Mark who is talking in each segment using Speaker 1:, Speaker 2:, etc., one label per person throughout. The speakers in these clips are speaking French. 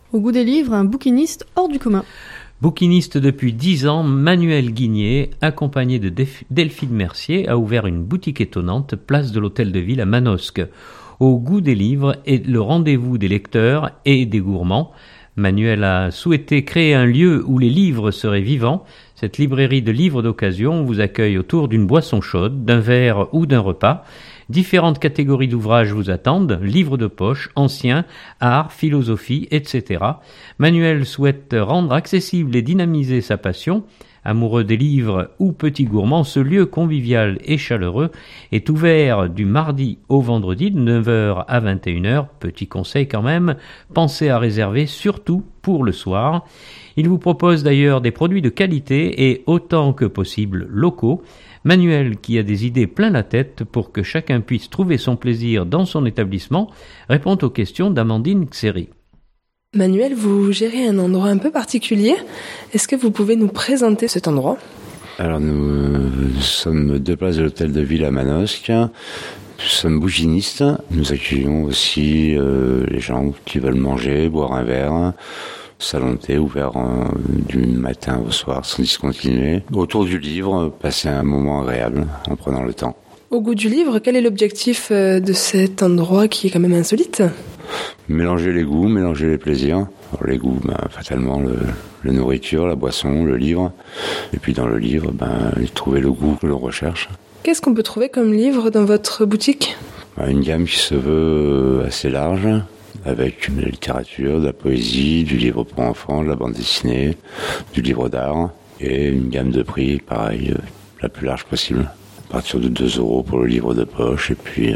Speaker 1: Au goût des livres, un bouquiniste hors du commun.
Speaker 2: Bouquiniste depuis 10 ans, Manuel Guigné, accompagné de Delphine Mercier, a ouvert une boutique étonnante, place de l'Hôtel de Ville à Manosque. Au goût des livres est le rendez-vous des lecteurs et des gourmands. Manuel a souhaité créer un lieu où les livres seraient vivants. Cette librairie de livres d'occasion vous accueille autour d'une boisson chaude, d'un verre ou d'un repas. Différentes catégories d'ouvrages vous attendent, livres de poche, anciens, art, philosophie, etc. Manuel souhaite rendre accessible et dynamiser sa passion. Amoureux des livres ou petit gourmand, ce lieu convivial et chaleureux est ouvert du mardi au vendredi de 9h à 21h. Petit conseil quand même, pensez à réserver surtout pour le soir. Il vous propose d'ailleurs des produits de qualité et autant que possible locaux. Manuel, qui a des idées plein la tête pour que chacun puisse trouver son plaisir dans son établissement, répond aux questions d'Amandine Xeri.
Speaker 3: Manuel, vous gérez un endroit un peu particulier. Est-ce que vous pouvez nous présenter cet endroit ?
Speaker 4: Alors nous sommes 2 places de l'Hôtel de Ville à Manosque. Nous sommes bouginistes. Nous accueillons aussi les gens qui veulent manger, boire un verre. Salon de thé ouvert du matin au soir sans discontinuer. Autour du livre, passer un moment agréable en prenant le temps.
Speaker 3: Au goût du livre, quel est l'objectif de cet endroit qui est quand même insolite ?
Speaker 4: Mélanger les goûts, mélanger les plaisirs. Alors les goûts, fatalement, la nourriture, la boisson, le livre. Et puis dans le livre, trouver le goût que l'on recherche.
Speaker 3: Qu'est-ce qu'on peut trouver comme livre dans votre boutique ?
Speaker 4: Une gamme qui se veut assez large, avec de la littérature, de la poésie, du livre pour enfants, de la bande dessinée, du livre d'art. Et une gamme de prix, pareil, la plus large possible. À partir de 2 € pour le livre de poche, et puis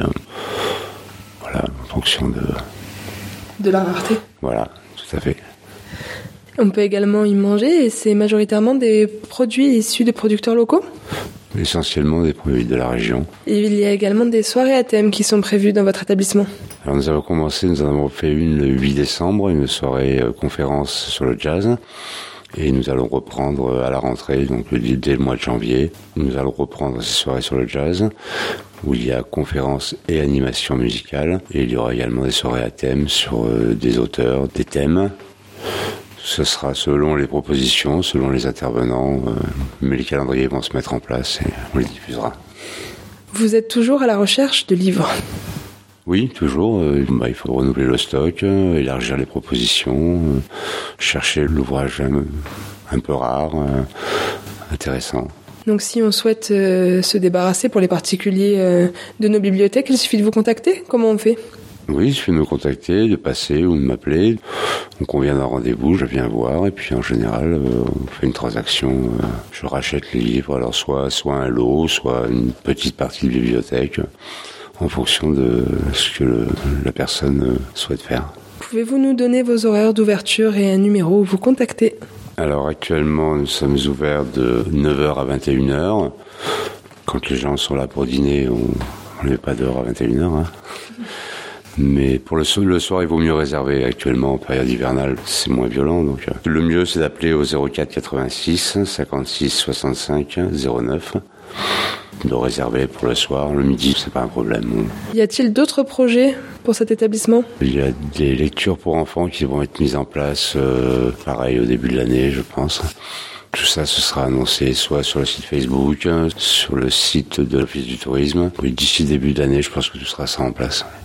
Speaker 4: en fonction
Speaker 3: de la rareté.
Speaker 4: Voilà, tout à fait.
Speaker 3: On peut également y manger, et c'est majoritairement des produits issus de producteurs locaux ?
Speaker 4: Essentiellement des produits de la région.
Speaker 3: Et il y a également des soirées à thème qui sont prévues dans votre établissement.
Speaker 4: Alors nous en avons fait une le 8 décembre, une soirée conférence sur le jazz. Et nous allons reprendre à la rentrée, donc dès le mois de janvier, nous allons reprendre ces soirées sur le jazz, où il y a conférences et animations musicales. Et il y aura également des soirées à thème sur des auteurs, des thèmes. Ce sera selon les propositions, selon les intervenants, mais les calendriers vont se mettre en place et on les diffusera.
Speaker 3: Vous êtes toujours à la recherche de livres ?
Speaker 4: Oui, toujours. Il faut renouveler le stock, élargir les propositions, chercher l'ouvrage un peu rare, intéressant.
Speaker 3: Donc si on souhaite se débarrasser pour les particuliers de nos bibliothèques, il suffit de vous contacter ? Comment on fait ?
Speaker 4: Oui, il suffit de me contacter, de passer ou de m'appeler. On convient d'un rendez-vous, je viens voir et puis en général, on fait une transaction. Je rachète les livres, alors soit un lot, soit une petite partie de bibliothèque, en fonction de ce que la personne souhaite faire.
Speaker 3: Pouvez-vous nous donner vos horaires d'ouverture et un numéro où vous contacter ?
Speaker 4: Alors actuellement, nous sommes ouverts de 9h à 21h. Quand les gens sont là pour dîner, on ne met pas dehors à 21h. Mais pour le soir, il vaut mieux réserver. Actuellement, en période hivernale, c'est moins violent. Donc, le mieux, c'est d'appeler au 04 86 56 65 09. De réserver pour le soir. Le midi, c'est pas un problème.
Speaker 3: Y a-t-il d'autres projets pour cet établissement ?
Speaker 4: Il y a des lectures pour enfants qui vont être mises en place, pareil, au début de l'année, je pense. Tout ça, ce sera annoncé soit sur le site Facebook, sur le site de l'Office du tourisme. D'ici début d'année, je pense que tout sera ça en place.